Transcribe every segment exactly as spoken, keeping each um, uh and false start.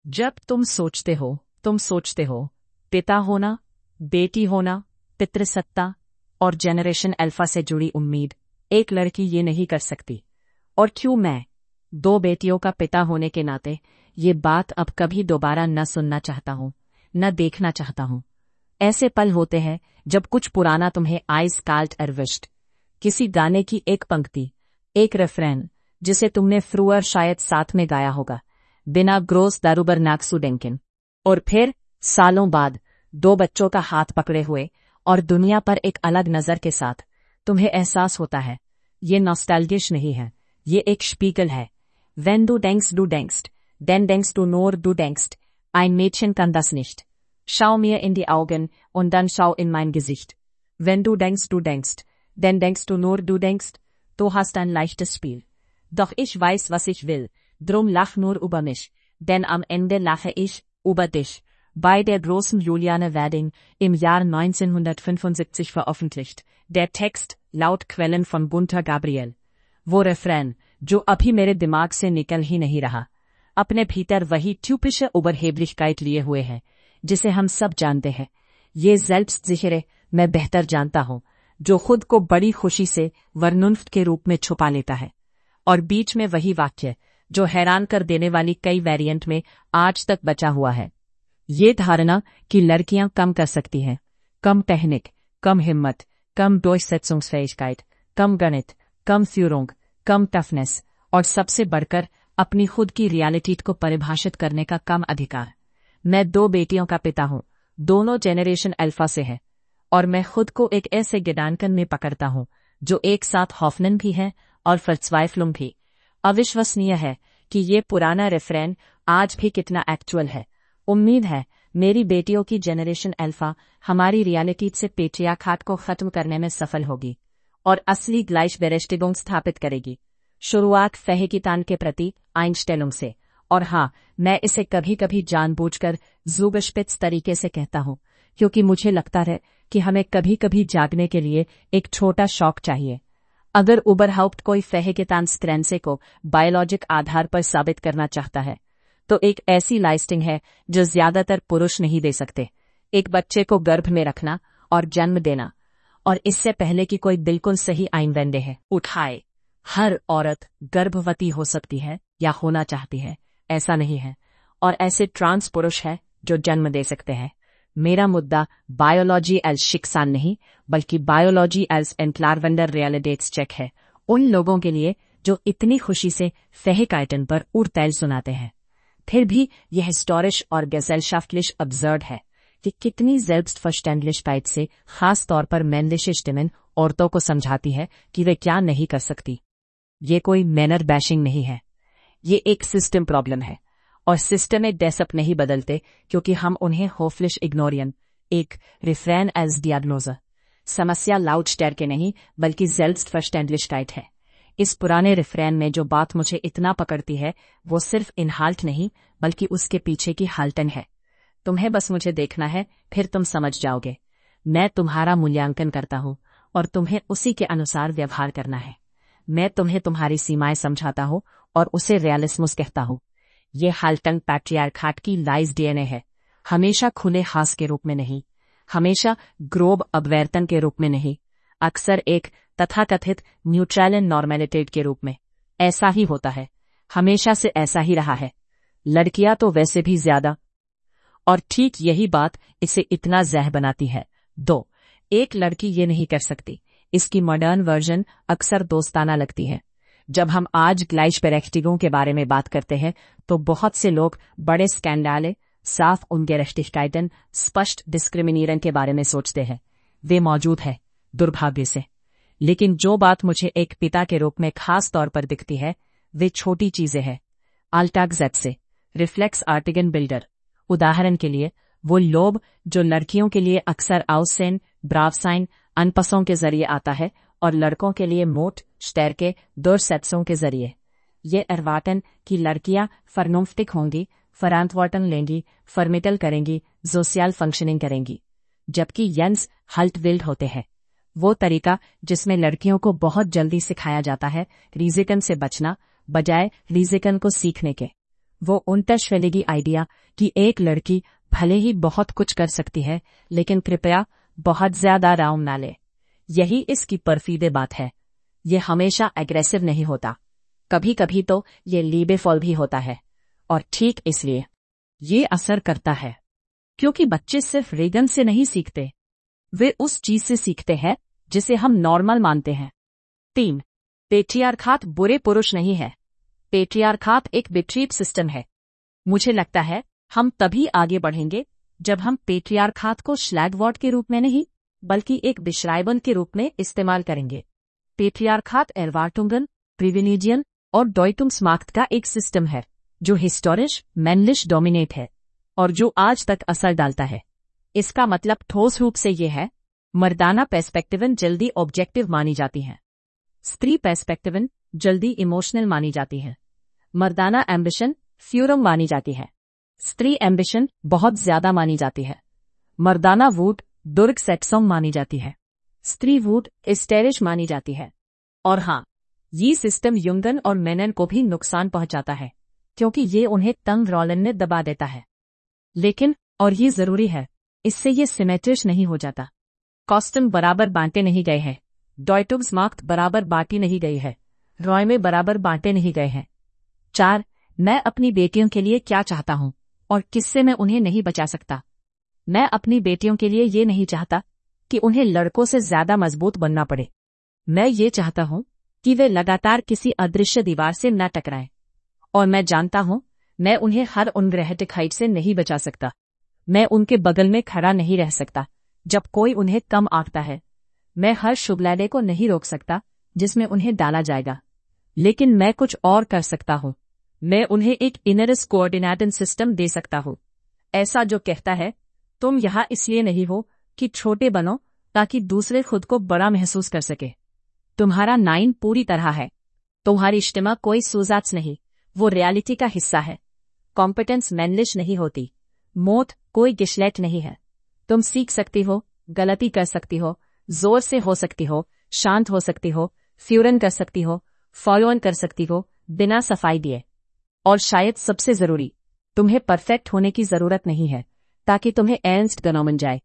जब तुम सोचते हो तुम सोचते हो पिता होना, बेटी होना, पितृसत्ता और जेनरेशन अल्फा से जुड़ी उम्मीद, एक लड़की ये नहीं कर सकती। और क्यों मैं, दो बेटियों का पिता होने के नाते, ये बात अब कभी दोबारा न सुनना चाहता हूँ, न देखना चाहता हूँ। ऐसे पल होते हैं जब कुछ पुराना तुम्हें आइस काल्ट erwischt, किसी गाने की एक पंक्ति, एक रेफरेन जिसे तुमने फ्रूअर शायद साथ में गाया होगा, बिना ग्रोस दारूबर नाक्सुडेंकिन। और फिर सालों बाद दो बच्चों का हाथ पकड़े हुए और दुनिया पर एक अलग नजर के साथ तुम्हें एहसास होता है ये नॉस्टैल्जिश नहीं है, ये एक स्पीगल है। Wenn du denkst du denkst, dann denkst du nur du denkst, ein Mädchen kann das nicht. Schau mir in die Augen und dann schau in mein Gesicht. Wenn du denkst du denkst, dann denkst du nur du denkst, du hast ein leichtes Spiel. Doch ich weiß, was ich will, drum lach nur über mich, denn am Ende lache ich über dich. Bei der großen Juliane Werding, im Jahr neunzehnhundertfünfundsiebzig veröffentlicht, der Text laut Quellen von Gunter Gabriel. वो reference जो अभी मेरे दिमाग से निकल ही नहीं रहा, अपने भीतर वही ट्यूपिश उबरहेब्लिchkeit लिए हुए है जिसे हम सब जानते हैं। ये selbstsichere, मैं बेहतर जानता हूँ, जो खुद को बड़ी खुशी से वर्नुन्फ्ट के रूप में छुपा लेता है। और बीच में वही वाक्य जो हैरान कर देने वाली कई वेरिएंट में आज तक बचा हुआ है, ये धारणा कि लड़कियां कम कर सकती हैं, कम टेक्निक, कम हिम्मत, कम Durchsetzungsfähigkeit, कम गणित, कम Führung, कम टफनेस और सबसे बढ़कर अपनी खुद की रियलिटी को परिभाषित करने का कम अधिकार। मैं दो बेटियों का पिता हूँ, दोनों जेनरेशन अल्फा से है, और मैं खुद को एक ऐसे गिडानकन में पकड़ता हूँ जो एक साथ हॉफनन भी है और फर्स्वाइफ्लुम भी। अविश्वसनीय है कि ये पुराना रेफरेन आज भी कितना एक्चुअल है। उम्मीद है मेरी बेटियों की जेनरेशन अल्फा हमारी रियलिटी से पेट्रियार्काट को खत्म करने में सफल होगी और असली ग्लाइशबेरेस्टिगुंग स्थापित करेगी। शुरुआत फैहिकितान के प्रति आइंस्टेलुंग से, और हाँ, मैं इसे कभी कभी जानबूझकर ज़ूगशपिट्स तरीके से कहता हूँ, क्योंकि मुझे लगता है कि हमें कभी कभी जागने के लिए एक छोटा शौक चाहिए। अगर उबरहाउप्ट कोई फैहिकितान स्क्रेंसे को बायोलॉजिक आधार पर साबित करना चाहता है, तो एक ऐसी लाइस्टिंग है जो ज्यादातर पुरुष नहीं दे सकते, एक बच्चे को गर्भ में रखना और जन्म देना, और इससे पहले कि कोई बिल्कुल सही आइनवेंडे है उठाए। हर औरत गर्भवती हो सकती है या होना चाहती है, ऐसा नहीं है, और ऐसे ट्रांस पुरुष है जो जन्म दे सकते हैं। मेरा मुद्दा बायोलॉजी एज शिक्सान नहीं, बल्कि बायोलॉजी एज एनक्लारवेंडर रियलिडेट्स चेक है, उन लोगों के लिए जो इतनी खुशी से फैहिकाइटन पर उड़तैल सुनाते हैं। फिर भी यह हिस्टोरिश और गेसेलशाफ्टलिश अब्सर्ड है कि कितनी selbstverständlichkeit से खास तौर पर männliche Stimmen औरतों को समझाती है कि वे क्या नहीं कर सकती। ये कोई मैनर बैशिंग नहीं है, ये एक सिस्टम प्रॉब्लम है, और सिस्टम में डेसअप नहीं बदलते क्योंकि हम उन्हें होफलिश इग्नोरियन, एक रिफ्रेन एज डियाग्नोजर। समस्या लाउडस्टेयर के नहीं बल्कि selbstverständlichkeit है। इस पुराने रिफ्रेन में जो बात मुझे इतना पकड़ती है वो सिर्फ इनहाल्ट नहीं बल्कि उसके पीछे की हाल्टन है। तुम्हें बस मुझे देखना है, फिर तुम समझ जाओगे। मैं तुम्हारा मूल्यांकन करता हूँ और तुम्हें उसी के अनुसार व्यवहार करना है। मैं तुम्हें तुम्हारी सीमाएं समझाता हूँ और उसे रियलिस्मुस कहता हूँ। ये हाल्टन पैट्रियार्काट की लाइज डीएनए है, हमेशा खुले हास के रूप में नहीं, हमेशा ग्रोब अवैर्तन के रूप में नहीं, अक्सर एक तथाकथित न्यूट्रल एंड नॉर्मेलिटेड के रूप में। ऐसा ही होता है, हमेशा से ऐसा ही रहा है। लड़कियां तो वैसे भी ज्यादा, और ठीक यही बात इसे इतना जह बनाती है। दो, एक लड़की ये नहीं कर सकती, इसकी मॉडर्न वर्जन अक्सर दोस्ताना लगती है। जब हम आज ग्लाइशबेरेस्टिगुंग के बारे में बात करते हैं तो बहुत से लोग बड़े स्कैंडाले, साफ ungerechtigkeiten, स्पष्ट डिस्क्रिमिनेशन के बारे में सोचते हैं। वे मौजूद है, दुर्भाग्य से। लेकिन जो बात मुझे एक पिता के रूप में खास तौर पर दिखती है वे छोटी चीजें हैं। अल्टागजेट से रिफ्लेक्स आर्टिगन बिल्डर, उदाहरण के लिए वो लोभ जो लड़कियों के लिए अक्सर आउसेन, ब्रावसाइन, अनपसों के जरिए आता है और लड़कों के लिए मोट, स्टेरके, दुर्सेत्सों के जरिए। ये एरवाटन की लड़कियां फर्नोफ्टिक होंगी, फरांतवाटन लेंगी, फर्मिटल करेंगी, सोशल फंक्शनिंग करेंगी, जबकि यंस हल्टविल्ड होते हैं। वो तरीका जिसमें लड़कियों को बहुत जल्दी सिखाया जाता है रिजिकन से बचना बजाय रिजिकन को सीखने के। वो unterschwellige आइडिया कि एक लड़की भले ही बहुत कुछ कर सकती है, लेकिन कृपया बहुत ज्यादा राउंड ना ले। यही इसकी पर्फीदे बात है। ये हमेशा एग्रेसिव नहीं होता, कभी कभी तो ये लीबेफॉल भी होता है। और ठीक इसलिए ये असर करता है, क्योंकि बच्चे सिर्फ रेगन से नहीं सीखते, वे उस चीज से सीखते हैं जिसे हम नॉर्मल मानते हैं। तीन, पेट्रियार्खात बुरे पुरुष नहीं है। पेट्रियार्खात एक विपरीत सिस्टम है। मुझे लगता है हम तभी आगे बढ़ेंगे जब हम पेट्रियार्खात को श्लैगवर्ड के रूप में नहीं, बल्कि एक बिश्राइबन के रूप में इस्तेमाल करेंगे। पेट्रियार्खात एरवार्टुंगन, प्रिविलीजियन और डॉयटुंग्समाख्त का एक सिस्टम है जो हिस्टोरिश मैनलिश डोमिनेट है और जो आज तक असर डालता है। इसका मतलब ठोस रूप से यह है, मर्दाना पर्सपेक्टिवन जल्दी ऑब्जेक्टिव मानी जाती हैं, स्त्री पर्सपेक्टिवन जल्दी इमोशनल मानी जाती है। मर्दाना एम्बिशन फ्यूरम मानी जाती है, स्त्री एम्बिशन बहुत ज्यादा मानी जाती है। मर्दाना वूड दुर्ग सेक्सोम मानी जाती है, स्त्री वूड इस्टेरिश मानी जाती है। और हाँ, ये सिस्टम युंगन और मेनन को भी नुकसान पहुंचाता है, क्योंकि ये उन्हें तंग रोलन में दबा देता है। लेकिन, और ये जरूरी है, इससे ये सिमेट्रिश नहीं हो जाता। कॉस्टम बराबर बांटे नहीं गए हैं, डॉयटुग्समाख्त बराबर बांटी नहीं गई है, रॉय में बराबर बांटे नहीं गए हैं। चार, मैं अपनी बेटियों के लिए क्या चाहता हूं और किससे मैं उन्हें नहीं बचा सकता। मैं अपनी बेटियों के लिए ये नहीं चाहता कि उन्हें लड़कों से ज्यादा मजबूत बनना पड़े। मैं ये चाहता हूं कि वे लगातार किसी अदृश्य दीवार से न टकराएं। और मैं जानता हूं मैं उन्हें हर उनग्रहटिक हाइट से नहीं बचा सकता। मैं उनके बगल में खड़ा नहीं रह सकता जब कोई उन्हें कम आंकता है। मैं हर शुभलाडे को नहीं रोक सकता जिसमें उन्हें डाला जाएगा, लेकिन मैं कुछ और कर सकता हूं। मैं उन्हें एक इनरस कोऑर्डिनेटिंग सिस्टम दे सकता हूं, ऐसा जो कहता है तुम यहां इसलिए नहीं हो कि छोटे बनो ताकि दूसरे खुद को बड़ा महसूस कर सके। तुम्हारा नाइन पूरी तरह है, तुम्हारी इज्तिमा कोई सुजात नहीं, वो रियलिटी का हिस्सा है। कॉम्पिटेंस मैनलिश नहीं होती, मौत कोई गिशलेट नहीं है। तुम सीख सकती हो, गलती कर सकती हो, जोर से हो सकती हो, शांत हो सकती हो, फ्यूरन कर सकती हो, फॉलो ऑन कर सकती हो, बिना सफाई दिए। और शायद सबसे जरूरी, तुम्हें परफेक्ट होने की जरूरत नहीं है ताकि तुम्हें एर्न्स्ट गनो बन जाए,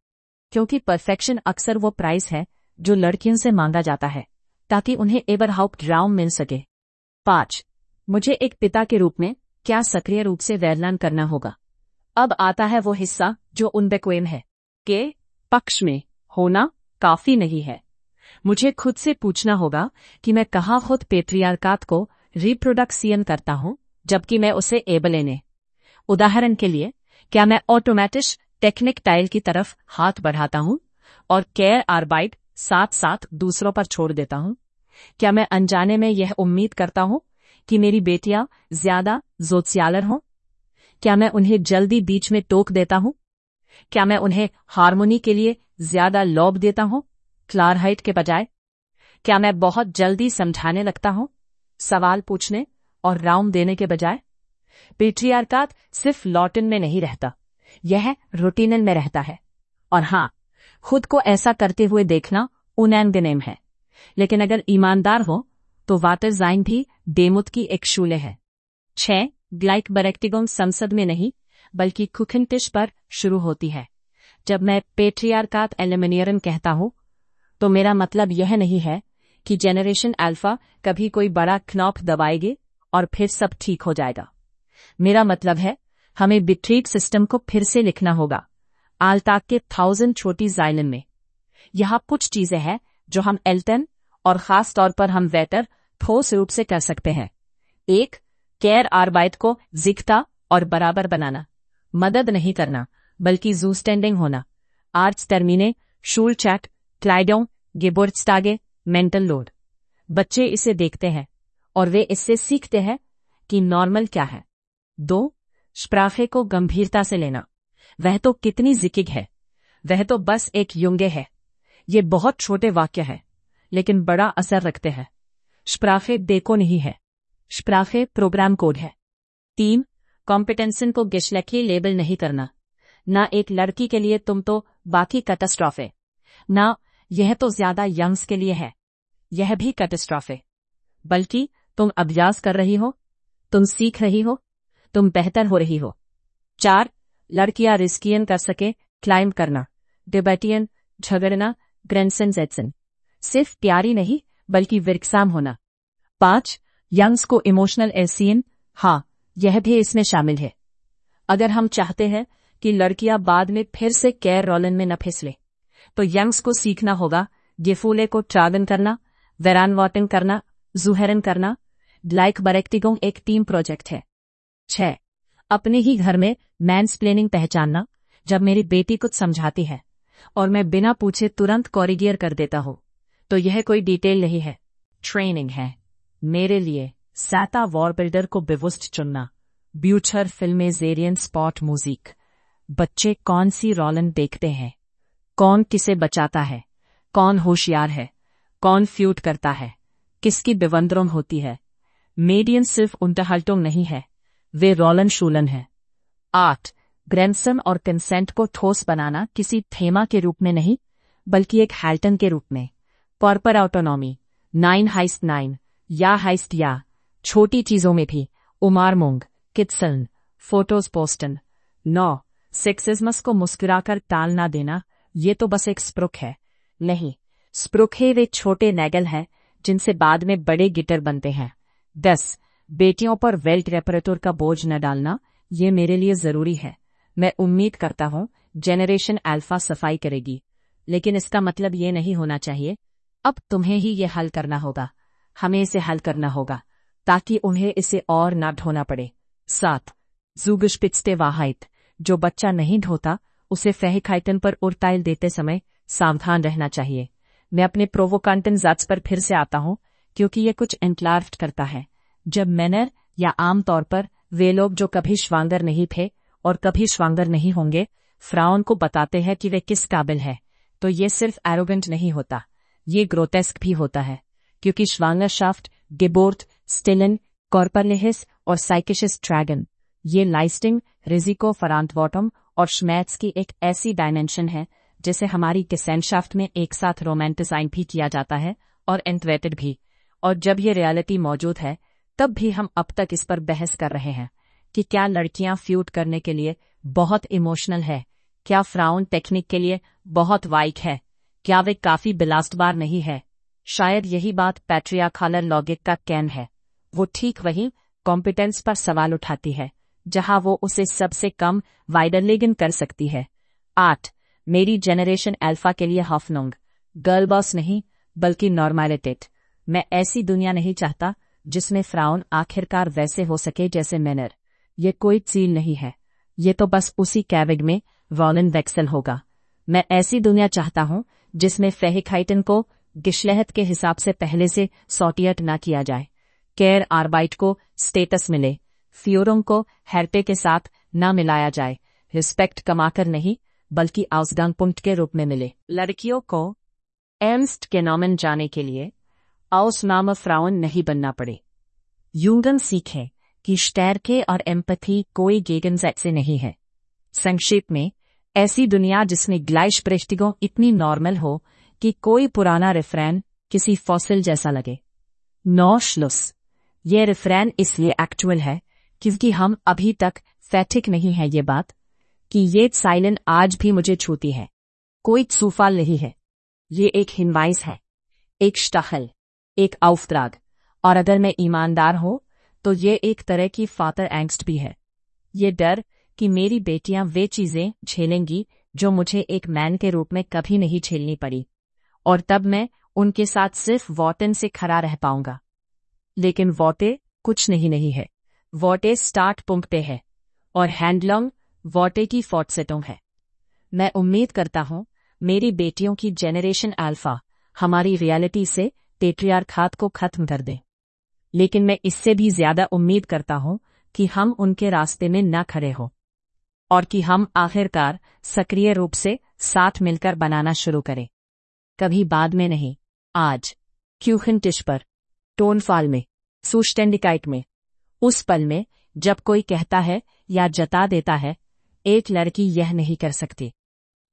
क्योंकि परफेक्शन अक्सर वो प्राइस है जो लड़कियों से मांगा जाता है ताकि उन्हें एवरहाउप्ट राउम मिल सके। पांच, मुझे एक पिता के रूप में क्या सक्रिय रूप से वैरलान करना होगा। अब आता है वो हिस्सा जो उनबेक्वेम है के पक्ष में होना काफी नहीं है। मुझे खुद से पूछना होगा कि मैं कहाँ खुद पेट्रियार्कात को रिप्रोडक्सियन करता हूं जबकि मैं उसे एबलेने। उदाहरण के लिए, क्या मैं ऑटोमेटिक टेक्निक टाइल की तरफ हाथ बढ़ाता हूं और केयर आर्बाइट साथ साथ दूसरों पर छोड़ देता हूं? क्या मैं अनजाने में यह उम्मीद करता हूं कि मेरी बेटियां ज्यादा जोत्स्यालर हों? क्या मैं उन्हें जल्दी बीच में टोक देता हूं? क्या मैं उन्हें हार्मोनी के लिए ज्यादा लॉब देता हूं क्लारहाइट के बजाय? क्या मैं बहुत जल्दी समझाने लगता हूं सवाल पूछने और राउंड देने के बजाय? पेट्रियार्कात सिर्फ लॉटिन में नहीं रहता, यह रूटीनल में रहता है। और हाँ, खुद को ऐसा करते हुए देखना उनैंगनेम है, लेकिन अगर ईमानदार हो तो वाटरजाइन भी डेमुत की एक शूले है। छह, ग्लाइक बरेक्टिगोम संसद में नहीं बल्कि कुकिंटिश पर शुरू होती है। जब मैं पेट्रियार्कात एलिमिनियरन कहता हूं तो मेरा मतलब यह नहीं है कि जेनरेशन अल्फा कभी कोई बड़ा knop दबाएगे और फिर सब ठीक हो जाएगा। मेरा मतलब है हमें बिट्रीट सिस्टम को फिर से लिखना होगा, आलताक के थाउजेंड छोटी जाइलन में। यहाँ कुछ चीजें हैं जो हम एल्टन और खास तौर पर हम वेटर ठोस रूप से कर सकते हैं। एक, केयर आर्बाइट को जिक्ता और बराबर बनाना, मदद नहीं करना बल्कि जूस्टेंडिंग होना। आर्च टर्मिने, शूल चैट, क्लाइडों, गेबोर्ट्सटागे, मेंटल लोड। बच्चे इसे देखते हैं और वे इससे सीखते हैं कि नॉर्मल क्या है। दो, स्प्राफे को गंभीरता से लेना, वह तो कितनी जिकिग है, वह तो बस एक युंगे है। ये बहुत छोटे वाक्य है लेकिन बड़ा असर रखते हैं। स्प्राफे देखो नहीं है, स्प्राफे प्रोग्राम कोड है। तीन, कॉम्पिटेंसन को गिशलेकी लेबल नहीं करना, ना एक लड़की के लिए तुम तो बाकी कैटास्ट्रॉफे, ना यह तो ज्यादा यंग्स के लिए है, यह भी कैटास्ट्रॉफे, बल्कि तुम अभ्यास कर रही हो, तुम सीख रही हो, तुम बेहतर हो रही हो। चार, लड़कियां रिस्कियन कर सके, क्लाइंब करना, डिबेटियन, झगड़ना, ग्रेंसन जेटसन, सिर्फ प्यारी नहीं बल्कि विरक्साम होना। पांच, यंग्स को इमोशनल एसियन, हाँ यह भी इसमें शामिल है। अगर हम चाहते हैं कि लड़कियां बाद में फिर से केयर रोलन में न फिसले, तो यंग्स को सीखना होगा गेफूले को ट्रागन करना, वेरान वॉटिंग करना, जुहेरन करना। लाइक बरेक्टिगोंग एक टीम प्रोजेक्ट है। छह, अपने ही घर में मैंसप्लेनिंग पहचानना। जब मेरी बेटी कुछ समझाती है और मैं बिना पूछे तुरंत कॉरिगियर कर देता हूं, तो यह कोई डिटेल नहीं है, ट्रेनिंग है। मेरे लिए सैता वॉर बिल्डर को बेवुस्ट चुनना, ब्यूचर फिल्में, जेरियन स्पॉट म्यूजिक। बच्चे कौन सी रोलन देखते हैं, कौन किसे बचाता है, कौन होशियार है, कौन फ्यूट करता है, किसकी बेवंदरों होती है। मेडियन सिर्फ उन्टहल्टों नहीं है, वे रोलन शूलन है। आठ, ग्रेंसन और कंसेंट को ठोस बनाना, किसी थेमा के रूप में नहीं बल्कि एक हैल्टन के रूप में। कॉर्पर ऑटोनॉमी, नाइन हाइस्ट नाइन, या हाइस्ट या, छोटी चीजों में भी, उमार मुंग, कित्सन, फोटोज पोस्टन। नौ, सेक्सिज्मस को मुस्कुराकर टाल ना देना, ये तो बस एक स्प्रुक है। नहीं, स्प्रुखे वे छोटे नैगल हैं जिनसे बाद में बड़े गिटर बनते हैं। दस, बेटियों पर वेल्ट रेपरेटोर का बोझ न डालना, ये मेरे लिए जरूरी है। मैं उम्मीद करता हूं जेनरेशन अल्फा सफाई करेगी, लेकिन इसका मतलब ये नहीं होना चाहिए अब तुम्हें ही ये हल करना होगा, हमें इसे हल करना होगा ताकि उन्हें इसे और ना ढोना पड़े। सात, जूगशपिट्स्टे वाहाइट, जो बच्चा नहीं ढोता उसे फेहिकाइटन पर उर्टाइल देते समय सावधान रहना चाहिए। मैं अपने प्रोवोकांटन जाट्स पर फिर से आता हूं क्योंकि ये कुछ एंक्लार्फ्ट करता है। जब मैनर या आमतौर पर वे लोग जो कभी श्वांगर नहीं थे और कभी श्वांगर नहीं होंगे फ्राउन को बताते हैं कि वे किस काबिल है, तो ये सिर्फ एरोगेंट नहीं होता, ये ग्रोटेस्क भी होता है, क्योंकि श्वांगरशाफ्ट, गिबोर्ट, स्टिलन, कॉर्परलेहिस और साइकिशिस ड्रैगन, ये लाइस्टिंग, रिजिको फरांटवॉटम और श्मैट्स की एक ऐसी डायमेंशन है जिसे हमारी किसेनशाफ्ट में एक साथ रोमांटिसाइन भी किया जाता है और एंटवेटेड भी। और जब ये रियलिटी मौजूद है तब भी हम अब तक इस पर बहस कर रहे हैं कि क्या लड़कियां फ्यूट करने के लिए बहुत इमोशनल है, क्या फ्राउन टेक्निक के लिए बहुत वाइक है, क्या वे काफी बिलास्टबार नहीं है। शायद यही बात पैट्रियार्कल लॉजिक का कैन है, वो ठीक वही कॉम्पिटेंस पर सवाल उठाती है जहां वो उसे सबसे कम वाइडरलेगन कर सकती है। आठ, मेरी जेनरेशन अल्फा के लिए हॉफनोंग, गर्ल बॉस नहीं बल्कि नॉर्मलिटेट। मैं ऐसी दुनिया नहीं चाहता जिसमें फ्राउन आखिरकार वैसे हो सके जैसे मैनर। ये कोई चील नहीं है, ये तो बस उसी कैविग में वॉलन वेक्सल होगा। मैं ऐसी दुनिया चाहता हूं जिसमें फेहिकाइटन को गिशलेहत के हिसाब से पहले से सॉटियट न किया जाए, केयर आर्बाइट को स्टेटस मिले, फ्योरों को हेर्टे के साथ न मिलाया जाए, रिस्पेक्ट कमाकर नहीं बल्कि आउसगांगपुंक्ट के रूप में मिले। लड़कियों को एम्स्ट के नॉमन जाने के लिए आउसनाम फ्राउन नहीं बनना पड़े। यूंगन सीखें कि स्टैरके और एम्पथी कोई गेगनजेट से नहीं है। संक्षेप में, ऐसी दुनिया जिसमें ग्लाइशप्रेस्टिगों इतनी नॉर्मल हो कि कोई पुराना रिफ्रेन किसी फॉसिल जैसा लगे। नौ श्लुस, ये रिफ्रेन इसलिए एक्चुअल है क्योंकि हम अभी तक फैटिक नहीं है ये बात कि ये साइलेंट आज भी मुझे छूती है। कोई सूफाल नहीं है, ये एक हिनवाइस है, एक स्टाहल, एक आउफ्त्राग, और अगर मैं ईमानदार हूं तो ये एक तरह की फातर एंगस्ट भी है। ये डर कि मेरी बेटियां वे चीजें झेलेंगी जो मुझे एक मैन के रूप में कभी नहीं झेलनी पड़ी, और तब मैं उनके साथ सिर्फ वॉटेन से खड़ा रह पाऊंगा। लेकिन वॉटे कुछ नहीं नहीं है, वॉटे स्टार्ट पुंक्टे है और हैंडलॉन्ग वॉटे की फॉटसेटों है। मैं उम्मीद करता हूं मेरी बेटियों की जेनरेशन अल्फा हमारी रियलिटी से पेट्रियार्कात को खत्म कर दे, लेकिन मैं इससे भी ज्यादा उम्मीद करता हूं कि हम उनके रास्ते में न खड़े हो और कि हम आखिरकार सक्रिय रूप से साथ मिलकर बनाना शुरू करें। कभी बाद में नहीं, आज, क्यूखन टिश पर, टोनफाल में, सुस्टेंडिकाइट में, उस पल में जब कोई कहता है या जता देता है एक लड़की यह नहीं कर सकती।